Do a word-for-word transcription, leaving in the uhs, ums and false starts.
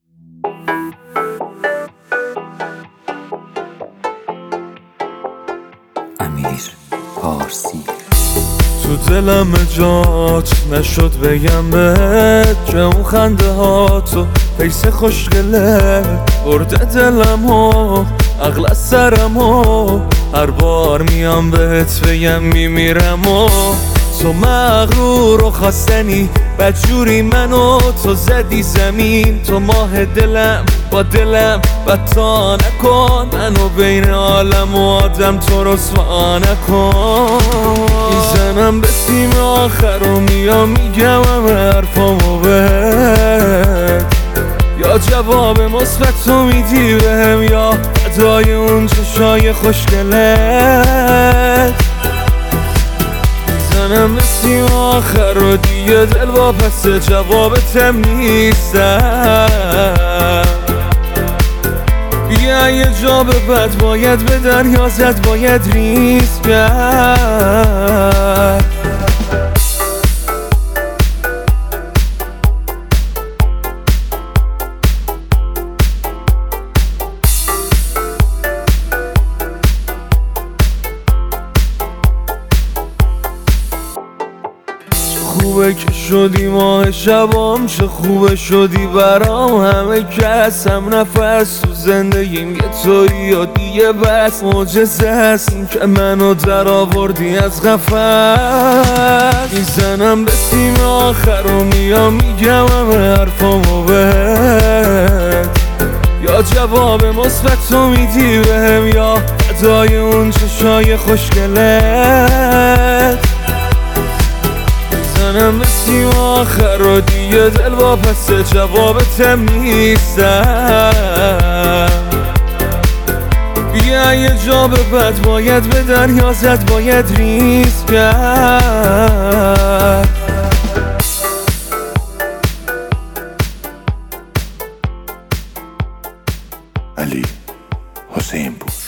امیر پارسی. تو دلم جات نشد بگم بهت که اون خنده ها تو پیس خوشگله برده دلم و عقل از سرم و هر بار میام بهت بگم میمیرم و تو مغرور و خواستنی بدجوری منو تو زدی زمین. تو ماه دلم با دلم بدتا نکن منو بین عالم و آدم تو رسوا نکن. میزنم به تیم آخر و میام میگم همه حرفامو بهت، یا جواب مثبتو میدی بهم یا ادای اون چشای خوشگلت. میزنم به تیم آخر و دیگه دل واپسه جوابتم نیستم. بیا یه جا به بد باید به دریا زد باید ریز کرد. خوبه که شدی ماه شبام، چه خوبه شدی برام. همه کس هم نفس تو زندگیم یه تویی و دیگه بس. معجزه هست این که منو در آوردی از قفس. میزنم به تیم آخر و میام میگم همه حرفامو بهت، یا جواب مثبتو میدی بهم یا ادای اون چشای خوشگلت. میزنم به تیم آخر و دیگه دل واپسه جوابتم نیستم. بیا یه جا به بد باید به دریا زد باید ریز کرد. علی حسین بود.